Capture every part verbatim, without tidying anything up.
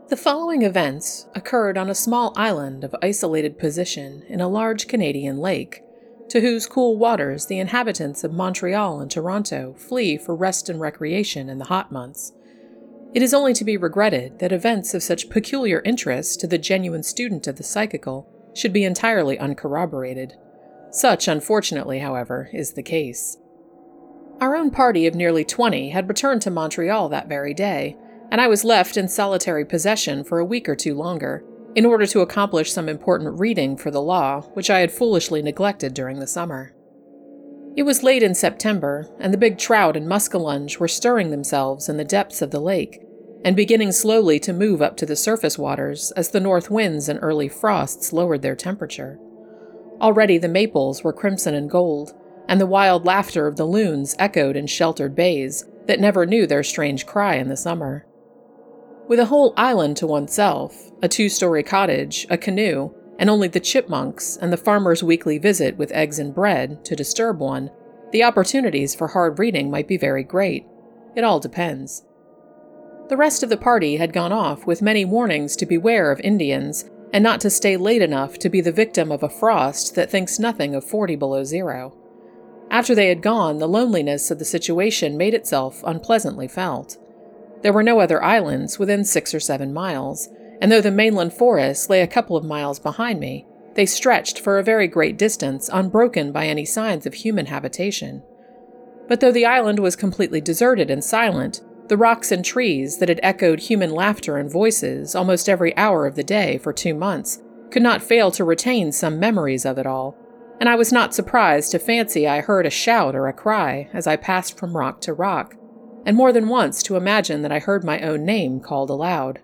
The following events occurred on a small island of isolated position in a large Canadian lake, to whose cool waters the inhabitants of Montreal and Toronto flee for rest and recreation in the hot months. It is only to be regretted that events of such peculiar interest to the genuine student of the psychical should be entirely uncorroborated. Such, unfortunately, however, is the case. Our own party of nearly twenty had returned to Montreal that very day, and I was left in solitary possession for a week or two longer, in order to accomplish some important reading for the law, which I had foolishly neglected during the summer. It was late in September, and the big trout and muskellunge were stirring themselves in the depths of the lake, and beginning slowly to move up to the surface waters as the north winds and early frosts lowered their temperature. Already the maples were crimson and gold, and the wild laughter of the loons echoed in sheltered bays that never knew their strange cry in the summer. With a whole island to oneself, a two-story cottage, a canoe, and only the chipmunks and the farmer's weekly visit with eggs and bread to disturb one, the opportunities for hard reading might be very great. It all depends. The rest of the party had gone off with many warnings to beware of Indians and not to stay late enough to be the victim of a frost that thinks nothing of forty below zero. After they had gone, the loneliness of the situation made itself unpleasantly felt. There were no other islands within six or seven miles, and though the mainland forests lay a couple of miles behind me, they stretched for a very great distance unbroken by any signs of human habitation. But though the island was completely deserted and silent, the rocks and trees that had echoed human laughter and voices almost every hour of the day for two months could not fail to retain some memories of it all, and I was not surprised to fancy I heard a shout or a cry as I passed from rock to rock, and more than once to imagine that I heard my own name called aloud.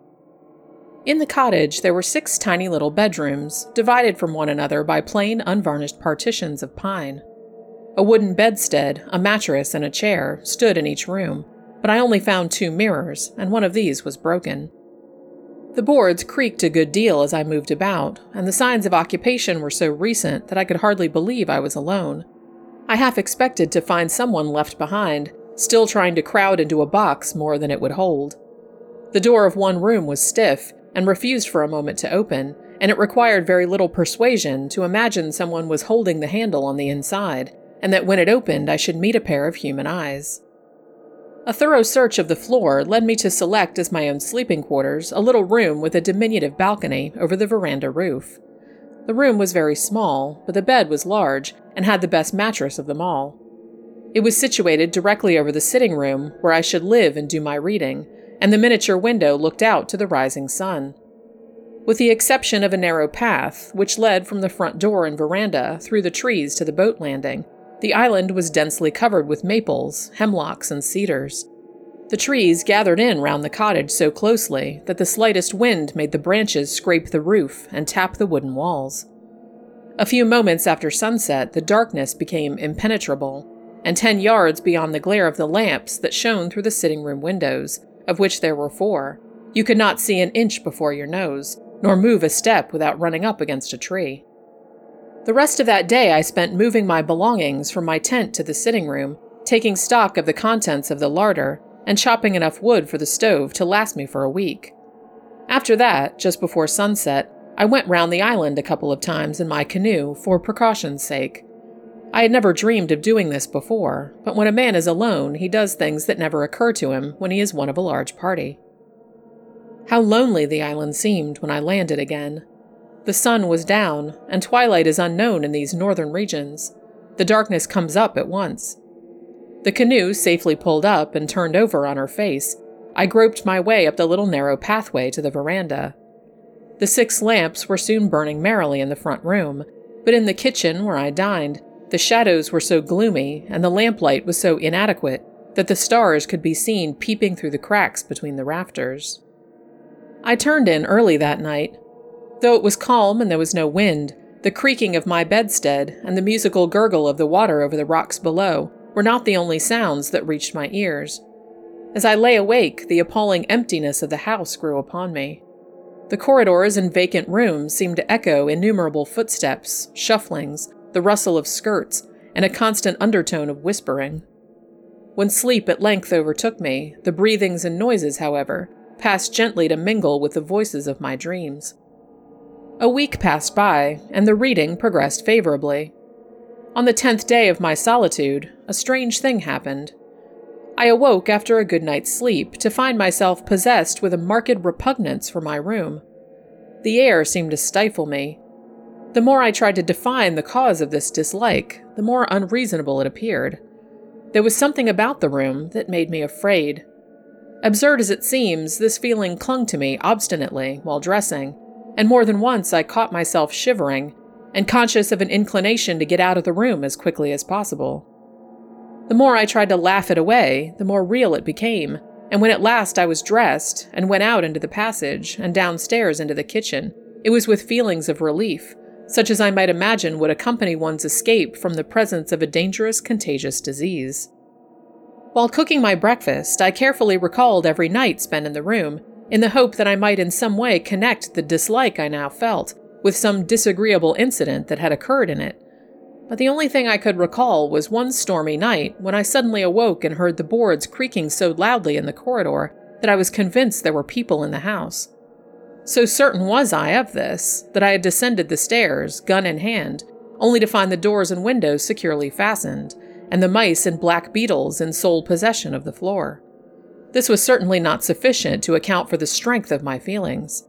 In the cottage there were six tiny little bedrooms, divided from one another by plain, unvarnished partitions of pine. A wooden bedstead, a mattress, and a chair stood in each room, but I only found two mirrors, and one of these was broken. The boards creaked a good deal as I moved about, and the signs of occupation were so recent that I could hardly believe I was alone. I half expected to find someone left behind, still trying to crowd into a box more than it would hold. The door of one room was stiff and refused for a moment to open, and it required very little persuasion to imagine someone was holding the handle on the inside, and that when it opened I should meet a pair of human eyes. A thorough search of the floor led me to select as my own sleeping quarters a little room with a diminutive balcony over the veranda roof. The room was very small, but the bed was large and had the best mattress of them all. It was situated directly over the sitting room where I should live and do my reading, and the miniature window looked out to the rising sun. With the exception of a narrow path, which led from the front door and veranda through the trees to the boat landing, the island was densely covered with maples, hemlocks, and cedars. The trees gathered in round the cottage so closely that the slightest wind made the branches scrape the roof and tap the wooden walls. A few moments after sunset, the darkness became impenetrable, and ten yards beyond the glare of the lamps that shone through the sitting-room windows, of which there were four, you could not see an inch before your nose, nor move a step without running up against a tree. The rest of that day I spent moving my belongings from my tent to the sitting room, taking stock of the contents of the larder, and chopping enough wood for the stove to last me for a week. After that, just before sunset, I went round the island a couple of times in my canoe for precaution's sake. I had never dreamed of doing this before, but when a man is alone, he does things that never occur to him when he is one of a large party. How lonely the island seemed when I landed again. The sun was down, and twilight is unknown in these northern regions. The darkness comes up at once. The canoe safely pulled up and turned over on her face, I groped my way up the little narrow pathway to the veranda. The six lamps were soon burning merrily in the front room, but in the kitchen where I dined, the shadows were so gloomy and the lamplight was so inadequate that the stars could be seen peeping through the cracks between the rafters. I turned in early that night. Though it was calm and there was no wind, the creaking of my bedstead and the musical gurgle of the water over the rocks below were not the only sounds that reached my ears. As I lay awake, the appalling emptiness of the house grew upon me. The corridors and vacant rooms seemed to echo innumerable footsteps, shufflings, the rustle of skirts, and a constant undertone of whispering. When sleep at length overtook me, the breathings and noises, however, passed gently to mingle with the voices of my dreams. A week passed by, and the reading progressed favorably. On the tenth day of my solitude, a strange thing happened. I awoke after a good night's sleep to find myself possessed with a marked repugnance for my room. The air seemed to stifle me. The more I tried to define the cause of this dislike, the more unreasonable it appeared. There was something about the room that made me afraid. Absurd as it seems, this feeling clung to me obstinately while dressing, and more than once I caught myself shivering and conscious of an inclination to get out of the room as quickly as possible. The more I tried to laugh it away, the more real it became, and when at last I was dressed and went out into the passage and downstairs into the kitchen, it was with feelings of relief, such as I might imagine would accompany one's escape from the presence of a dangerous, contagious disease. While cooking my breakfast, I carefully recalled every night spent in the room, in the hope that I might in some way connect the dislike I now felt with some disagreeable incident that had occurred in it. But the only thing I could recall was one stormy night when I suddenly awoke and heard the boards creaking so loudly in the corridor that I was convinced there were people in the house. So certain was I of this, that I had descended the stairs, gun in hand, only to find the doors and windows securely fastened, and the mice and black beetles in sole possession of the floor. This was certainly not sufficient to account for the strength of my feelings.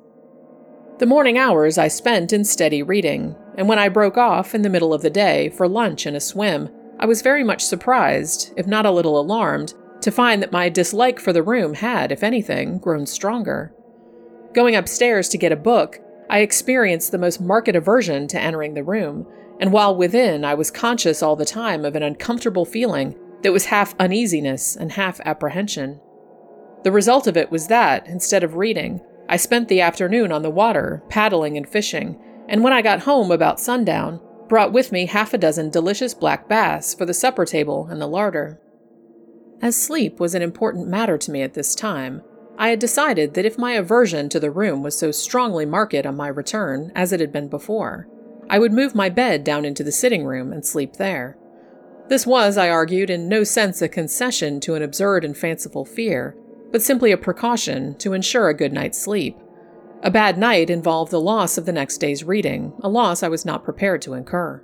The morning hours I spent in steady reading, and when I broke off in the middle of the day for lunch and a swim, I was very much surprised, if not a little alarmed, to find that my dislike for the room had, if anything, grown stronger. Going upstairs to get a book, I experienced the most marked aversion to entering the room, and while within, I was conscious all the time of an uncomfortable feeling that was half uneasiness and half apprehension. The result of it was that, instead of reading, I spent the afternoon on the water, paddling and fishing, and when I got home about sundown, brought with me half a dozen delicious black bass for the supper table and the larder. As sleep was an important matter to me at this time, I had decided that if my aversion to the room was so strongly marked on my return as it had been before, I would move my bed down into the sitting room and sleep there. This was, I argued, in no sense a concession to an absurd and fanciful fear, but simply a precaution to ensure a good night's sleep. A bad night involved the loss of the next day's reading, a loss I was not prepared to incur.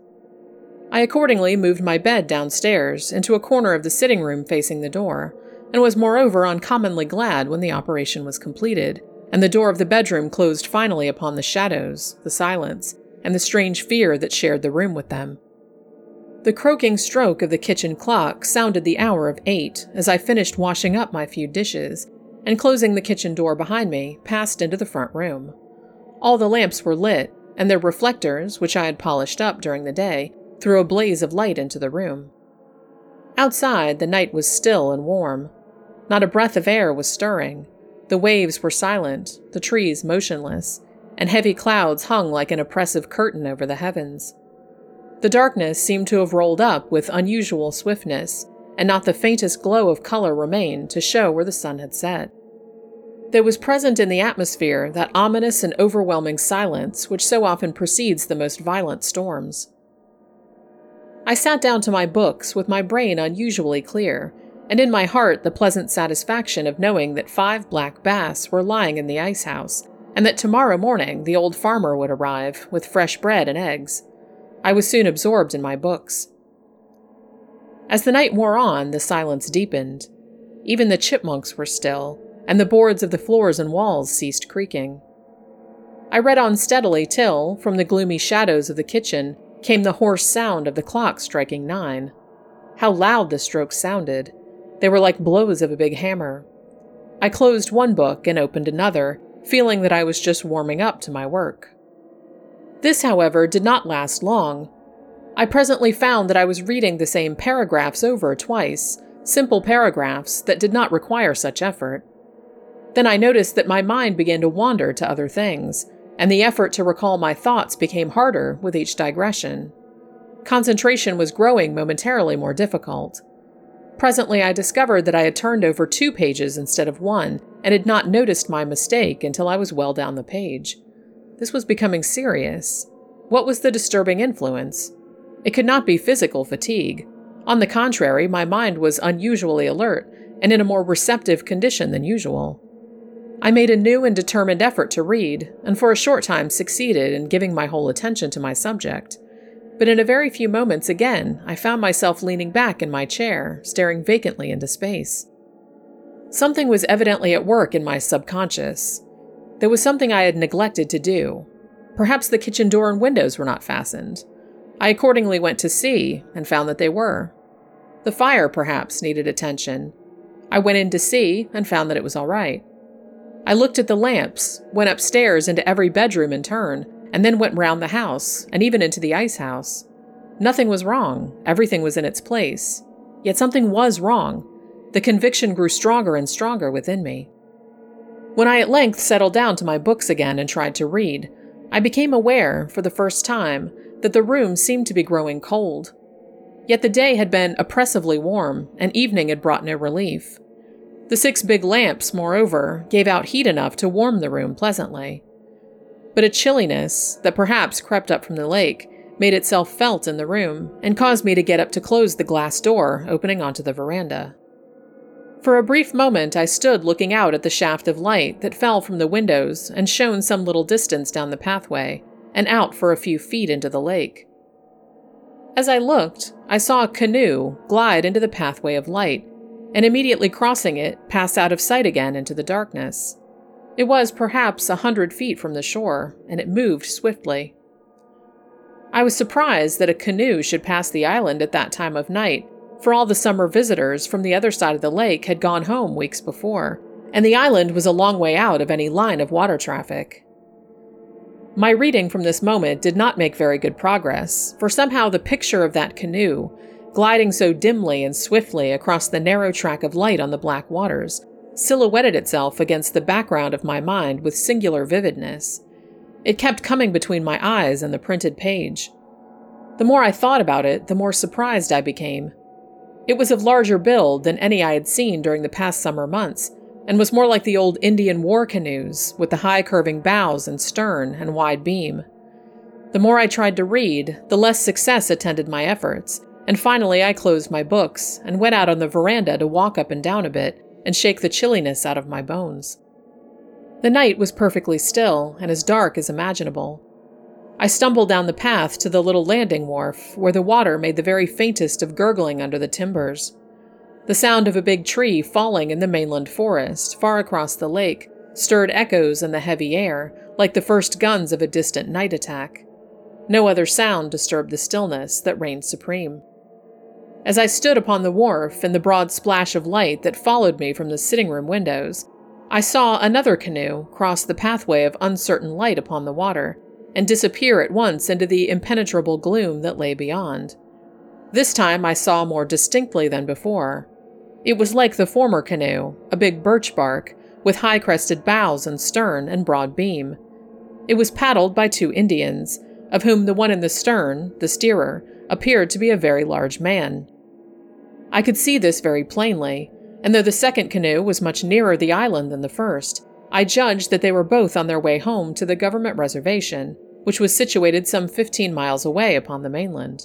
I accordingly moved my bed downstairs into a corner of the sitting room facing the door, and was moreover uncommonly glad when the operation was completed, and the door of the bedroom closed finally upon the shadows, the silence, and the strange fear that shared the room with them. The croaking stroke of the kitchen clock sounded the hour of eight as I finished washing up my few dishes, and closing the kitchen door behind me, passed into the front room. All the lamps were lit, and their reflectors, which I had polished up during the day, threw a blaze of light into the room. Outside, the night was still and warm. Not a breath of air was stirring. The waves were silent, the trees motionless, and heavy clouds hung like an oppressive curtain over the heavens. The darkness seemed to have rolled up with unusual swiftness, and not the faintest glow of color remained to show where the sun had set. There was present in the atmosphere that ominous and overwhelming silence which so often precedes the most violent storms. I sat down to my books with my brain unusually clear, and in my heart the pleasant satisfaction of knowing that five black bass were lying in the ice house, and that tomorrow morning the old farmer would arrive with fresh bread and eggs. I was soon absorbed in my books. As the night wore on, the silence deepened. Even the chipmunks were still, and the boards of the floors and walls ceased creaking. I read on steadily till, from the gloomy shadows of the kitchen, came the hoarse sound of the clock striking nine. How loud the strokes sounded! They were like blows of a big hammer. I closed one book and opened another, feeling that I was just warming up to my work. This, however, did not last long. I presently found that I was reading the same paragraphs over twice, simple paragraphs that did not require such effort. Then I noticed that my mind began to wander to other things, and the effort to recall my thoughts became harder with each digression. Concentration was growing momentarily more difficult. Presently I discovered that I had turned over two pages instead of one, and had not noticed my mistake until I was well down the page. This was becoming serious. What was the disturbing influence? It could not be physical fatigue. On the contrary, my mind was unusually alert, and in a more receptive condition than usual. I made a new and determined effort to read, and for a short time succeeded in giving my whole attention to my subject. But in a very few moments again, I found myself leaning back in my chair, staring vacantly into space. Something was evidently at work in my subconscious. There was something I had neglected to do. Perhaps the kitchen door and windows were not fastened. I accordingly went to see, and found that they were. The fire, perhaps, needed attention. I went in to see, and found that it was all right. I looked at the lamps, went upstairs into every bedroom in turn, and then went round the house, and even into the ice house. Nothing was wrong. Everything was in its place. Yet something was wrong. The conviction grew stronger and stronger within me. When I at length settled down to my books again and tried to read, I became aware, for the first time, that the room seemed to be growing cold. Yet the day had been oppressively warm, and evening had brought no relief. The six big lamps, moreover, gave out heat enough to warm the room pleasantly. But a chilliness, that perhaps crept up from the lake, made itself felt in the room, and caused me to get up to close the glass door opening onto the veranda. For a brief moment I stood looking out at the shaft of light that fell from the windows and shone some little distance down the pathway, and out for a few feet into the lake. As I looked, I saw a canoe glide into the pathway of light, and immediately crossing it, pass out of sight again into the darkness. It was perhaps a hundred feet from the shore, and it moved swiftly. I was surprised that a canoe should pass the island at that time of night, for all the summer visitors from the other side of the lake had gone home weeks before, and the island was a long way out of any line of water traffic. My reading from this moment did not make very good progress, for somehow the picture of that canoe, gliding so dimly and swiftly across the narrow track of light on the black waters, silhouetted itself against the background of my mind with singular vividness. It kept coming between my eyes and the printed page. The more I thought about it, the more surprised I became. It was of larger build than any I had seen during the past summer months, and was more like the old Indian war canoes, with the high curving bows and stern and wide beam. The more I tried to read, the less success attended my efforts, and finally I closed my books and went out on the veranda to walk up and down a bit and shake the chilliness out of my bones. The night was perfectly still and as dark as imaginable. I stumbled down the path to the little landing wharf, where the water made the very faintest of gurgling under the timbers. The sound of a big tree falling in the mainland forest, far across the lake, stirred echoes in the heavy air, like the first guns of a distant night attack. No other sound disturbed the stillness that reigned supreme. As I stood upon the wharf in the broad splash of light that followed me from the sitting room windows, I saw another canoe cross the pathway of uncertain light upon the water, and disappear at once into the impenetrable gloom that lay beyond. This time I saw more distinctly than before. It was like the former canoe, a big birch bark, with high-crested bows and stern and broad beam. It was paddled by two Indians, of whom the one in the stern, the steerer, appeared to be a very large man. I could see this very plainly, and though the second canoe was much nearer the island than the first, I judged that they were both on their way home to the government reservation, which was situated some fifteen miles away upon the mainland.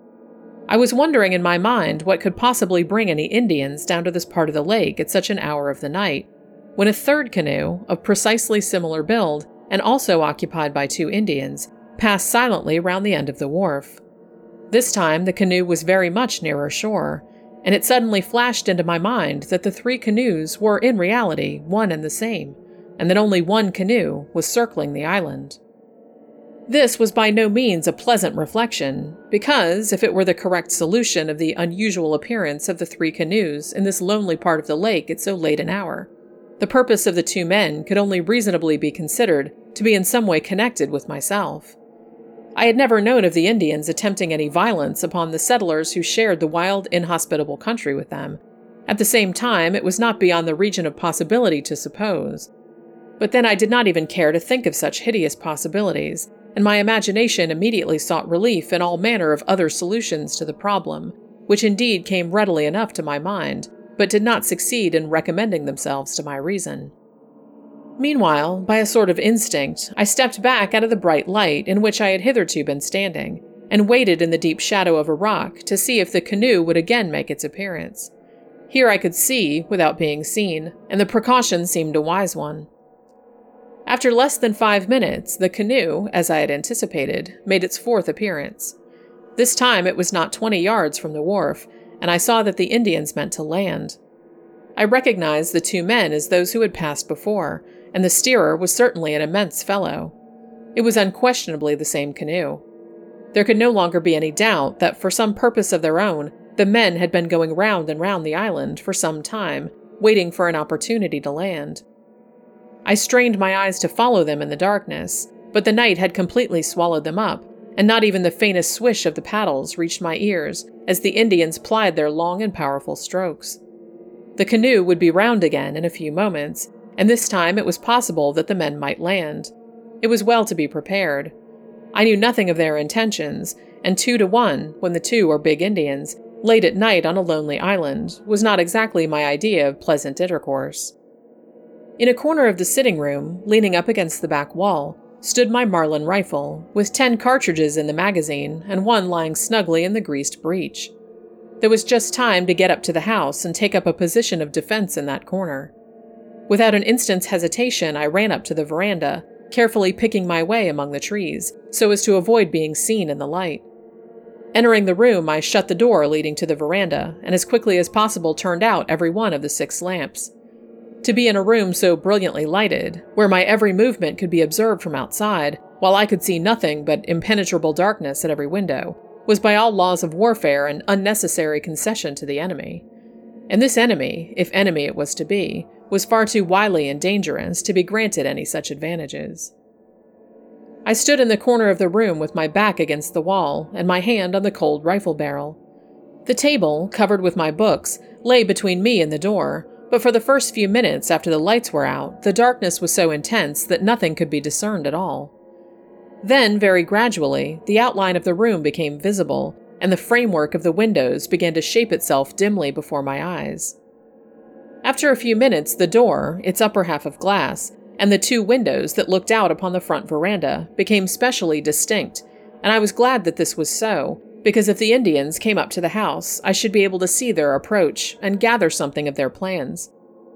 I was wondering in my mind what could possibly bring any Indians down to this part of the lake at such an hour of the night, when a third canoe, of precisely similar build, and also occupied by two Indians, passed silently round the end of the wharf. This time the canoe was very much nearer shore, and it suddenly flashed into my mind that the three canoes were in reality one and the same, and that only one canoe was circling the island. This was by no means a pleasant reflection, because, if it were the correct solution of the unusual appearance of the three canoes in this lonely part of the lake at so late an hour, the purpose of the two men could only reasonably be considered to be in some way connected with myself. I had never known of the Indians attempting any violence upon the settlers who shared the wild, inhospitable country with them. At the same time, it was not beyond the region of possibility to suppose. But then I did not even care to think of such hideous possibilities, and my imagination immediately sought relief in all manner of other solutions to the problem, which indeed came readily enough to my mind, but did not succeed in recommending themselves to my reason. Meanwhile, by a sort of instinct, I stepped back out of the bright light in which I had hitherto been standing, and waited in the deep shadow of a rock to see if the canoe would again make its appearance. Here I could see, without being seen, and the precaution seemed a wise one. After less than five minutes, the canoe, as I had anticipated, made its fourth appearance. This time it was not twenty yards from the wharf, and I saw that the Indians meant to land. I recognized the two men as those who had passed before, and the steerer was certainly an immense fellow. It was unquestionably the same canoe. There could no longer be any doubt that, for some purpose of their own, the men had been going round and round the island for some time, waiting for an opportunity to land. I strained my eyes to follow them in the darkness, but the night had completely swallowed them up, and not even the faintest swish of the paddles reached my ears as the Indians plied their long and powerful strokes. The canoe would be round again in a few moments, and this time it was possible that the men might land. It was well to be prepared. I knew nothing of their intentions, and two to one, when the two are big Indians, late at night on a lonely island, was not exactly my idea of pleasant intercourse. In a corner of the sitting room, leaning up against the back wall, stood my Marlin rifle, with ten cartridges in the magazine and one lying snugly in the greased breech. There was just time to get up to the house and take up a position of defense in that corner. Without an instant's hesitation, I ran up to the veranda, carefully picking my way among the trees, so as to avoid being seen in the light. Entering the room, I shut the door leading to the veranda, and as quickly as possible turned out every one of the six lamps. To be in a room so brilliantly lighted, where my every movement could be observed from outside, while I could see nothing but impenetrable darkness at every window, was by all laws of warfare an unnecessary concession to the enemy. And this enemy, if enemy it was to be, was far too wily and dangerous to be granted any such advantages. I stood in the corner of the room with my back against the wall and my hand on the cold rifle barrel. The table, covered with my books, lay between me and the door, but for the first few minutes after the lights were out, the darkness was so intense that nothing could be discerned at all. Then, very gradually, the outline of the room became visible, and the framework of the windows began to shape itself dimly before my eyes. After a few minutes, the door, its upper half of glass, and the two windows that looked out upon the front veranda became specially distinct, and I was glad that this was so, because if the Indians came up to the house, I should be able to see their approach and gather something of their plans.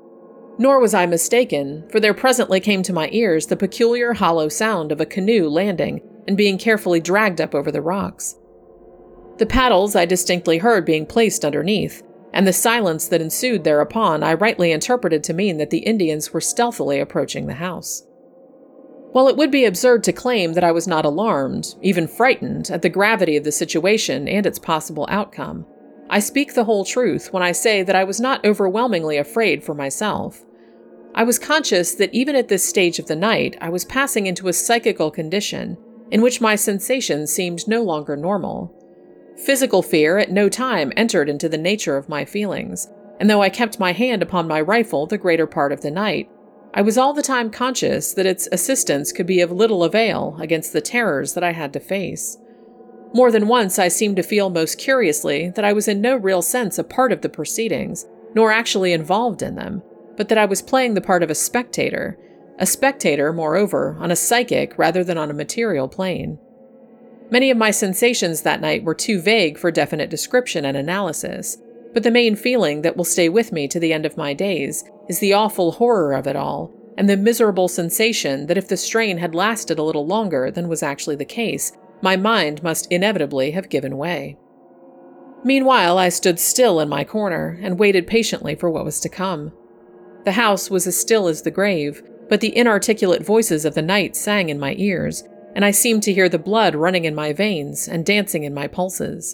Nor was I mistaken, for there presently came to my ears the peculiar hollow sound of a canoe landing and being carefully dragged up over the rocks. The paddles I distinctly heard being placed underneath, and the silence that ensued thereupon I rightly interpreted to mean that the Indians were stealthily approaching the house. While it would be absurd to claim that I was not alarmed, even frightened, at the gravity of the situation and its possible outcome, I speak the whole truth when I say that I was not overwhelmingly afraid for myself. I was conscious that even at this stage of the night, I was passing into a psychical condition in which my sensations seemed no longer normal. Physical fear at no time entered into the nature of my feelings, and though I kept my hand upon my rifle the greater part of the night, I was all the time conscious that its assistance could be of little avail against the terrors that I had to face. More than once I seemed to feel most curiously that I was in no real sense a part of the proceedings, nor actually involved in them, but that I was playing the part of a spectator, a spectator, moreover, on a psychic rather than on a material plane. Many of my sensations that night were too vague for definite description and analysis, but the main feeling that will stay with me to the end of my days is the awful horror of it all, and the miserable sensation that if the strain had lasted a little longer than was actually the case, my mind must inevitably have given way. Meanwhile, I stood still in my corner and waited patiently for what was to come. The house was as still as the grave, but the inarticulate voices of the night sang in my ears, and I seemed to hear the blood running in my veins and dancing in my pulses.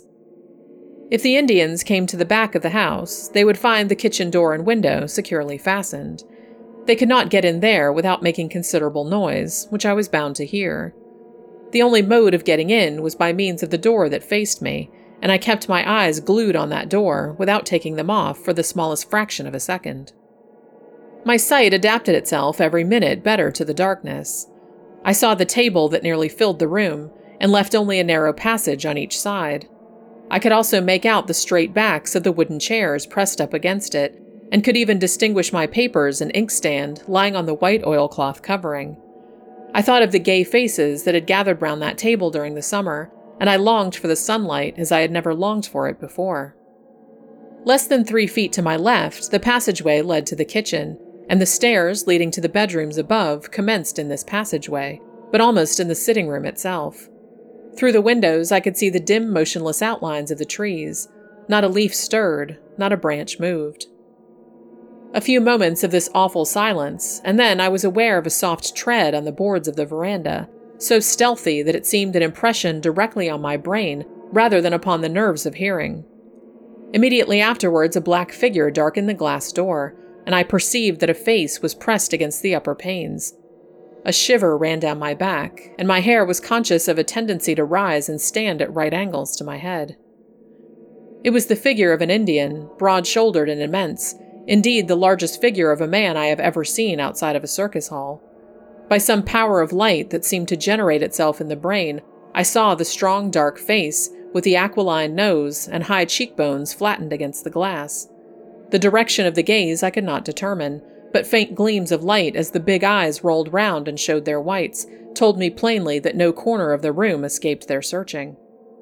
If the Indians came to the back of the house, they would find the kitchen door and window securely fastened. They could not get in there without making considerable noise, which I was bound to hear. The only mode of getting in was by means of the door that faced me, and I kept my eyes glued on that door without taking them off for the smallest fraction of a second. My sight adapted itself every minute better to the darkness. I saw the table that nearly filled the room, and left only a narrow passage on each side. I could also make out the straight backs of the wooden chairs pressed up against it, and could even distinguish my papers and inkstand lying on the white oilcloth covering. I thought of the gay faces that had gathered round that table during the summer, and I longed for the sunlight as I had never longed for it before. Less than three feet to my left, the passageway led to the kitchen, and the stairs leading to the bedrooms above commenced in this passageway, but almost in the sitting room itself. Through the windows, I could see the dim, motionless outlines of the trees. Not a leaf stirred, not a branch moved. A few moments of this awful silence, and then I was aware of a soft tread on the boards of the veranda, so stealthy that it seemed an impression directly on my brain rather than upon the nerves of hearing. Immediately afterwards, a black figure darkened the glass door, and I perceived that a face was pressed against the upper panes. A shiver ran down my back, and my hair was conscious of a tendency to rise and stand at right angles to my head. It was the figure of an Indian, broad-shouldered and immense, indeed the largest figure of a man I have ever seen outside of a circus hall. By some power of light that seemed to generate itself in the brain, I saw the strong, dark face, with the aquiline nose and high cheekbones flattened against the glass. The direction of the gaze I could not determine, but faint gleams of light as the big eyes rolled round and showed their whites told me plainly that no corner of the room escaped their searching.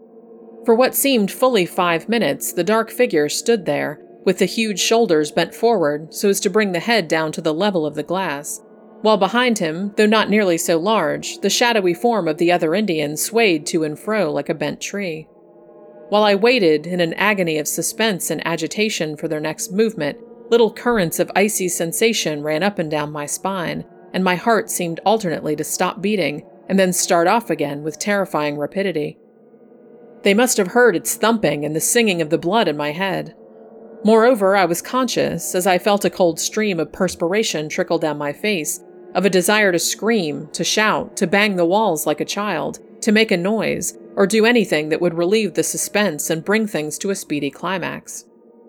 For what seemed fully five minutes, the dark figure stood there, with the huge shoulders bent forward so as to bring the head down to the level of the glass, while behind him, though not nearly so large, the shadowy form of the other Indian swayed to and fro like a bent tree. While I waited in an agony of suspense and agitation for their next movement, little currents of icy sensation ran up and down my spine, and my heart seemed alternately to stop beating and then start off again with terrifying rapidity. They must have heard its thumping and the singing of the blood in my head. Moreover, I was conscious, as I felt a cold stream of perspiration trickle down my face, of a desire to scream, to shout, to bang the walls like a child, to make a noise, or do anything that would relieve the suspense and bring things to a speedy climax.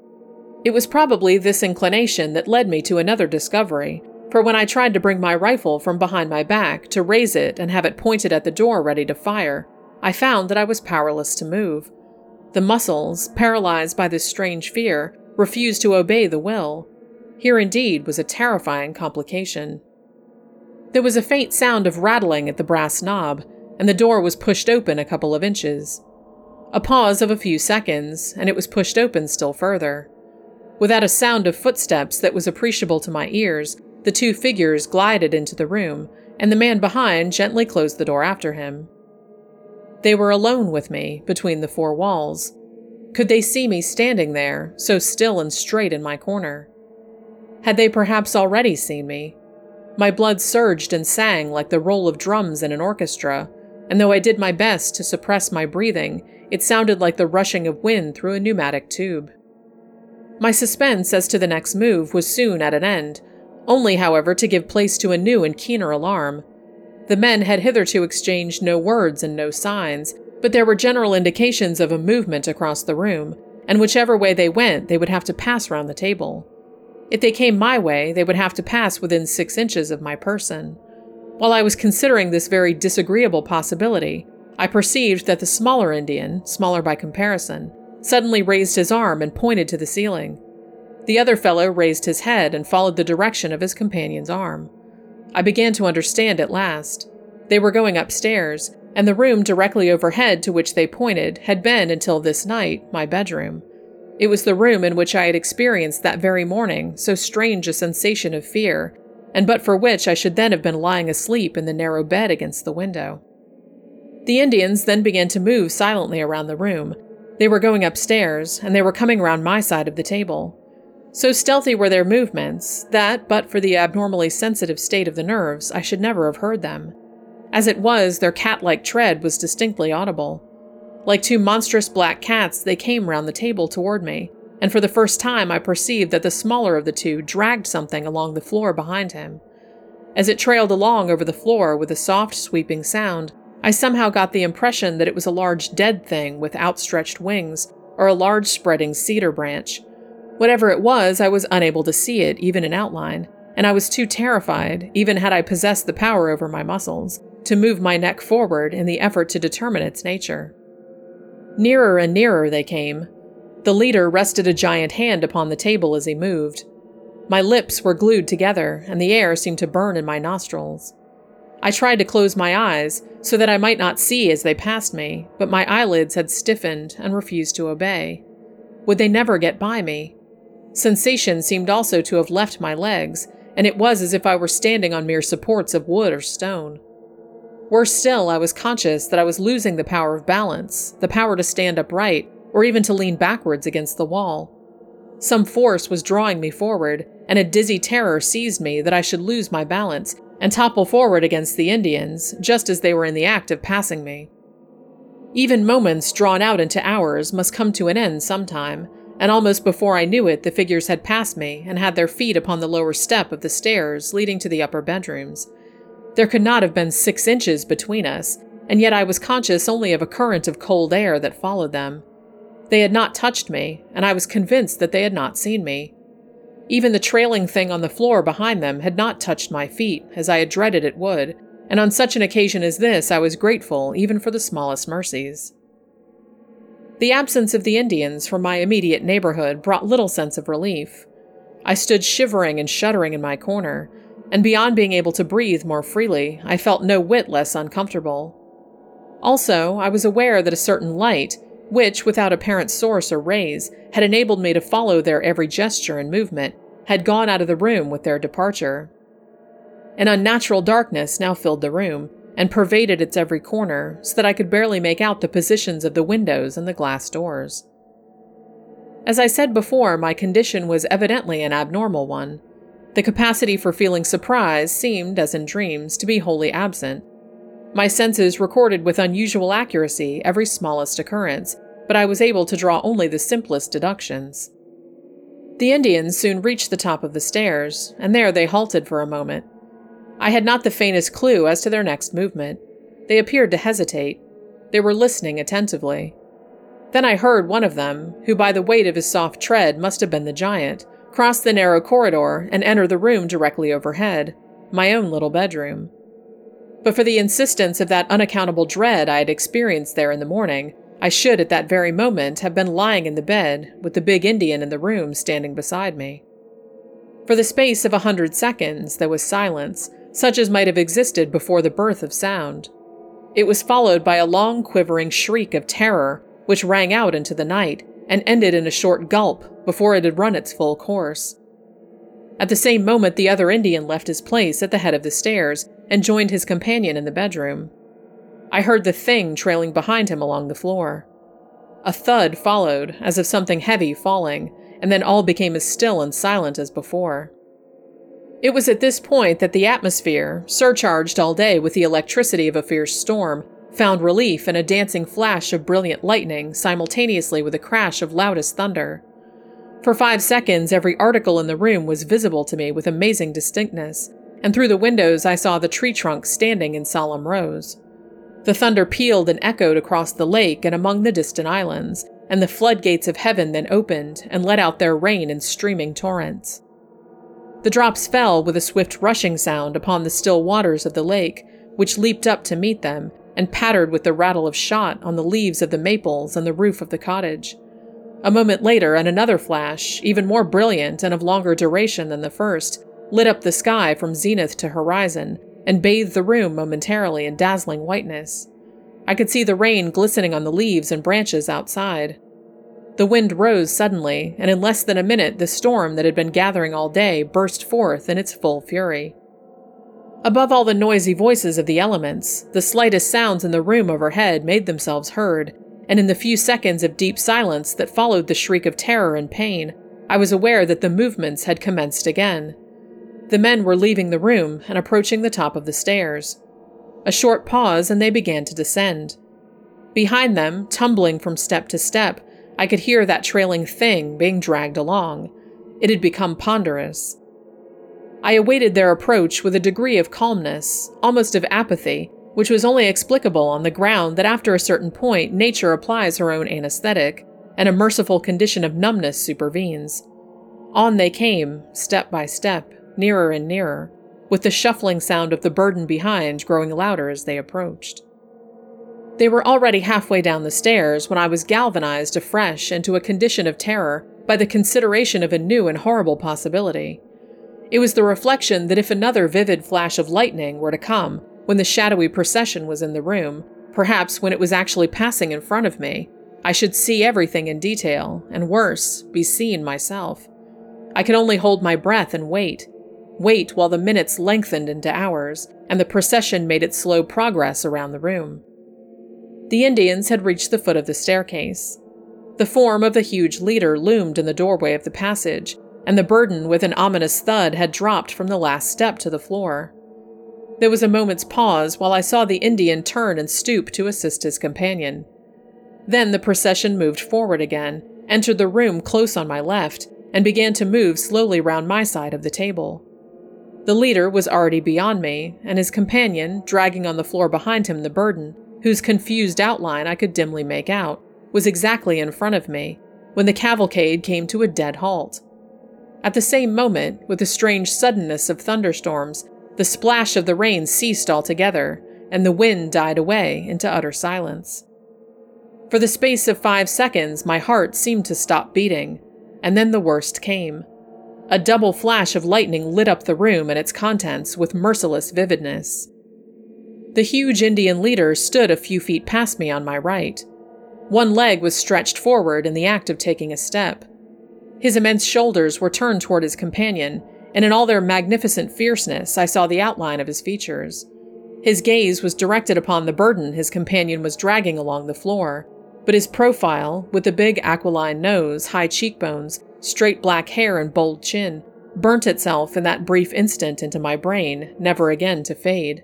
It was probably this inclination that led me to another discovery, for when I tried to bring my rifle from behind my back, to raise it and have it pointed at the door ready to fire, I found that I was powerless to move. The muscles, paralyzed by this strange fear, refused to obey the will. Here indeed was a terrifying complication. There was a faint sound of rattling at the brass knob, and the door was pushed open a couple of inches. A pause of a few seconds, and it was pushed open still further. Without a sound of footsteps that was appreciable to my ears, the two figures glided into the room, and the man behind gently closed the door after him. They were alone with me, between the four walls. Could they see me standing there, so still and straight in my corner? Had they perhaps already seen me? My blood surged and sang like the roll of drums in an orchestra, and though I did my best to suppress my breathing, it sounded like the rushing of wind through a pneumatic tube. My suspense as to the next move was soon at an end, only, however, to give place to a new and keener alarm. The men had hitherto exchanged no words and no signs, but there were general indications of a movement across the room, and whichever way they went, they would have to pass round the table. If they came my way, they would have to pass within six inches of my person. While I was considering this very disagreeable possibility, I perceived that the smaller Indian, smaller by comparison, suddenly raised his arm and pointed to the ceiling. The other fellow raised his head and followed the direction of his companion's arm. I began to understand at last. They were going upstairs, and the room directly overhead to which they pointed had been, until this night, my bedroom. It was the room in which I had experienced that very morning so strange a sensation of fear, and but for which I should then have been lying asleep in the narrow bed against the window. The Indians then began to move silently around the room. They were going upstairs, and they were coming round my side of the table. So stealthy were their movements that, but for the abnormally sensitive state of the nerves, I should never have heard them. As it was, their cat-like tread was distinctly audible. Like two monstrous black cats, they came round the table toward me, and for the first time I perceived that the smaller of the two dragged something along the floor behind him. As it trailed along over the floor with a soft, sweeping sound, I somehow got the impression that it was a large dead thing with outstretched wings, or a large spreading cedar branch. Whatever it was, I was unable to see it, even in outline, and I was too terrified, even had I possessed the power over my muscles, to move my neck forward in the effort to determine its nature. Nearer and nearer they came. The leader rested a giant hand upon the table as he moved. My lips were glued together, and the air seemed to burn in my nostrils. I tried to close my eyes, so that I might not see as they passed me, but my eyelids had stiffened and refused to obey. Would they never get by me? Sensation seemed also to have left my legs, and it was as if I were standing on mere supports of wood or stone. Worse still, I was conscious that I was losing the power of balance, the power to stand upright, or even to lean backwards against the wall. Some force was drawing me forward, and a dizzy terror seized me that I should lose my balance and topple forward against the Indians, just as they were in the act of passing me. Even moments drawn out into hours must come to an end sometime, and almost before I knew it, the figures had passed me and had their feet upon the lower step of the stairs leading to the upper bedrooms. There could not have been six inches between us, and yet I was conscious only of a current of cold air that followed them. They had not touched me, and I was convinced that they had not seen me. Even the trailing thing on the floor behind them had not touched my feet, as I had dreaded it would, and on such an occasion as this I was grateful even for the smallest mercies. The absence of the Indians from my immediate neighborhood brought little sense of relief. I stood shivering and shuddering in my corner, and beyond being able to breathe more freely, I felt no whit less uncomfortable. Also, I was aware that a certain light, which, without apparent source or rays, had enabled me to follow their every gesture and movement, had gone out of the room with their departure. An unnatural darkness now filled the room, and pervaded its every corner, so that I could barely make out the positions of the windows and the glass doors. As I said before, my condition was evidently an abnormal one. The capacity for feeling surprise seemed, as in dreams, to be wholly absent. My senses recorded with unusual accuracy every smallest occurrence, but I was able to draw only the simplest deductions. The Indians soon reached the top of the stairs, and there they halted for a moment. I had not the faintest clue as to their next movement. They appeared to hesitate. They were listening attentively. Then I heard one of them, who by the weight of his soft tread must have been the giant, cross the narrow corridor and enter the room directly overhead, my own little bedroom. But for the insistence of that unaccountable dread I had experienced there in the morning, I should at that very moment have been lying in the bed, with the big Indian in the room standing beside me. For the space of a hundred seconds there was silence, such as might have existed before the birth of sound. It was followed by a long quivering shriek of terror, which rang out into the night, and ended in a short gulp before it had run its full course. At the same moment the other Indian left his place at the head of the stairs and joined his companion in the bedroom. I heard the thing trailing behind him along the floor. A thud followed, as of something heavy falling, and then all became as still and silent as before. It was at this point that the atmosphere, surcharged all day with the electricity of a fierce storm, found relief in a dancing flash of brilliant lightning simultaneously with a crash of loudest thunder. For five seconds every article in the room was visible to me with amazing distinctness, and through the windows I saw the tree trunks standing in solemn rows. The thunder pealed and echoed across the lake and among the distant islands, and the floodgates of heaven then opened and let out their rain in streaming torrents. The drops fell with a swift rushing sound upon the still waters of the lake, which leaped up to meet them, and pattered with the rattle of shot on the leaves of the maples and the roof of the cottage. A moment later, and another flash, even more brilliant and of longer duration than the first, lit up the sky from zenith to horizon, and bathed the room momentarily in dazzling whiteness. I could see the rain glistening on the leaves and branches outside. The wind rose suddenly, and in less than a minute the storm that had been gathering all day burst forth in its full fury. Above all the noisy voices of the elements, the slightest sounds in the room overhead made themselves heard, and in the few seconds of deep silence that followed the shriek of terror and pain, I was aware that the movements had commenced again. The men were leaving the room and approaching the top of the stairs. A short pause, and they began to descend. Behind them, tumbling from step to step, I could hear that trailing thing being dragged along. It had become ponderous. I awaited their approach with a degree of calmness, almost of apathy, which was only explicable on the ground that after a certain point nature applies her own anesthetic, and a merciful condition of numbness supervenes. On they came, step by step, nearer and nearer, with the shuffling sound of the burden behind growing louder as they approached. They were already halfway down the stairs when I was galvanized afresh into a condition of terror by the consideration of a new and horrible possibility. It was the reflection that if another vivid flash of lightning were to come when the shadowy procession was in the room, perhaps when it was actually passing in front of me, I should see everything in detail, and worse, be seen myself. I could only hold my breath and wait. wait while the minutes lengthened into hours, and the procession made its slow progress around the room. The Indians had reached the foot of the staircase. The form of the huge leader loomed in the doorway of the passage, and the burden with an ominous thud had dropped from the last step to the floor. There was a moment's pause while I saw the Indian turn and stoop to assist his companion. Then the procession moved forward again, entered the room close on my left, and began to move slowly round my side of the table. The leader was already beyond me, and his companion, dragging on the floor behind him the burden, whose confused outline I could dimly make out, was exactly in front of me, when the cavalcade came to a dead halt. At the same moment, with the strange suddenness of thunderstorms, the splash of the rain ceased altogether, and the wind died away into utter silence. For the space of five seconds, my heart seemed to stop beating, and then the worst came. A double flash of lightning lit up the room and its contents with merciless vividness. The huge Indian leader stood a few feet past me on my right. One leg was stretched forward in the act of taking a step. His immense shoulders were turned toward his companion, and in all their magnificent fierceness I saw the outline of his features. His gaze was directed upon the burden his companion was dragging along the floor, but his profile, with the big aquiline nose, high cheekbones, straight black hair and bold chin, burnt itself in that brief instant into my brain, never again to fade.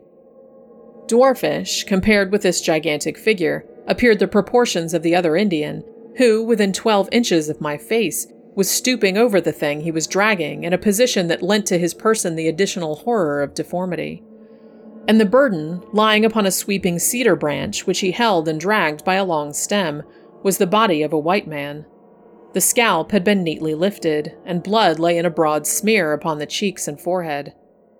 Dwarfish, compared with this gigantic figure, appeared the proportions of the other Indian, who, within twelve inches of my face, was stooping over the thing he was dragging in a position that lent to his person the additional horror of deformity. And the burden, lying upon a sweeping cedar branch which he held and dragged by a long stem, was the body of a white man. The scalp had been neatly lifted, and blood lay in a broad smear upon the cheeks and forehead.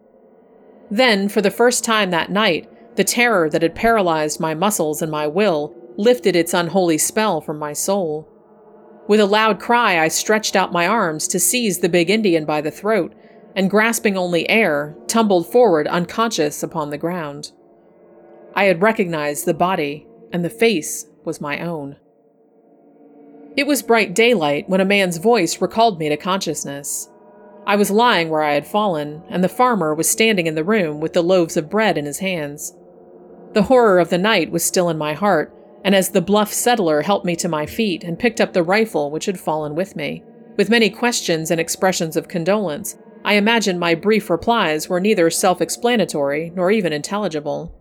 Then, for the first time that night, the terror that had paralyzed my muscles and my will lifted its unholy spell from my soul. With a loud cry, I stretched out my arms to seize the big Indian by the throat, and grasping only air, tumbled forward unconscious upon the ground. I had recognized the body, and the face was my own. It was bright daylight when a man's voice recalled me to consciousness. I was lying where I had fallen, and the farmer was standing in the room with the loaves of bread in his hands. The horror of the night was still in my heart, and as the bluff settler helped me to my feet and picked up the rifle which had fallen with me, with many questions and expressions of condolence, I imagine my brief replies were neither self-explanatory nor even intelligible.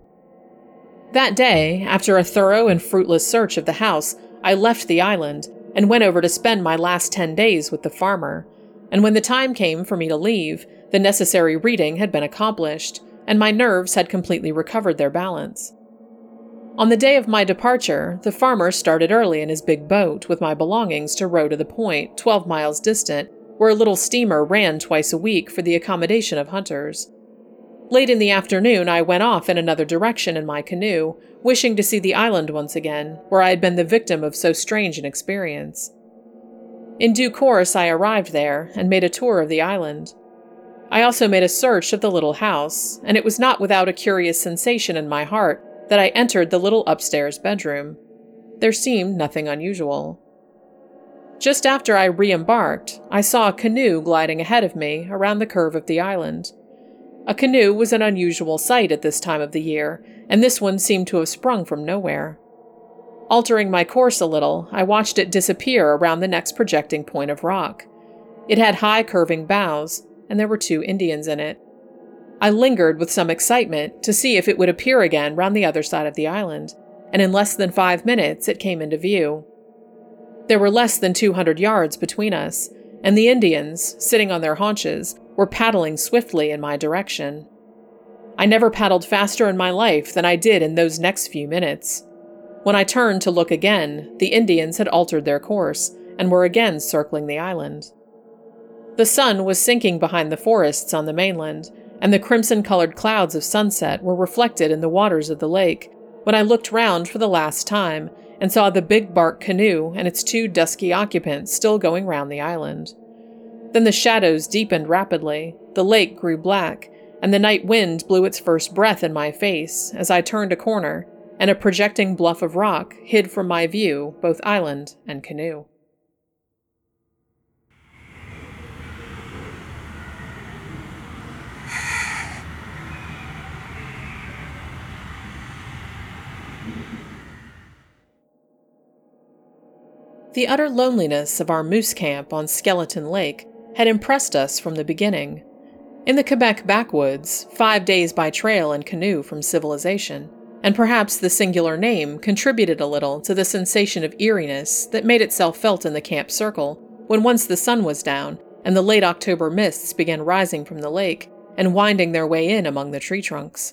That day, after a thorough and fruitless search of the house, I left the island and went over to spend my last ten days with the farmer, and when the time came for me to leave, the necessary reading had been accomplished, and my nerves had completely recovered their balance. On the day of my departure, the farmer started early in his big boat with my belongings to row to the point, twelve miles distant, where a little steamer ran twice a week for the accommodation of hunters. Late in the afternoon, I went off in another direction in my canoe, wishing to see the island once again, where I had been the victim of so strange an experience. In due course, I arrived there and made a tour of the island. I also made a search of the little house, and it was not without a curious sensation in my heart that I entered the little upstairs bedroom. There seemed nothing unusual. Just after I re-embarked, I saw a canoe gliding ahead of me around the curve of the island. A canoe was an unusual sight at this time of the year, and this one seemed to have sprung from nowhere. Altering my course a little, I watched it disappear around the next projecting point of rock. It had high curving bows, and there were two Indians in it. I lingered with some excitement to see if it would appear again round the other side of the island, and in less than five minutes it came into view. There were less than two hundred yards between us, and the Indians, sitting on their haunches, were paddling swiftly in my direction. I never paddled faster in my life than I did in those next few minutes. When I turned to look again, the Indians had altered their course, and were again circling the island. The sun was sinking behind the forests on the mainland, and the crimson-colored clouds of sunset were reflected in the waters of the lake, when I looked round for the last time and saw the big bark canoe and its two dusky occupants still going round the island. Then the shadows deepened rapidly, the lake grew black, and the night wind blew its first breath in my face as I turned a corner, and a projecting bluff of rock hid from my view both island and canoe. The utter loneliness of our moose camp on Skeleton Lake had impressed us from the beginning. In the Quebec backwoods, five days by trail and canoe from civilization, and perhaps the singular name contributed a little to the sensation of eeriness that made itself felt in the camp circle when once the sun was down and the late October mists began rising from the lake and winding their way in among the tree trunks.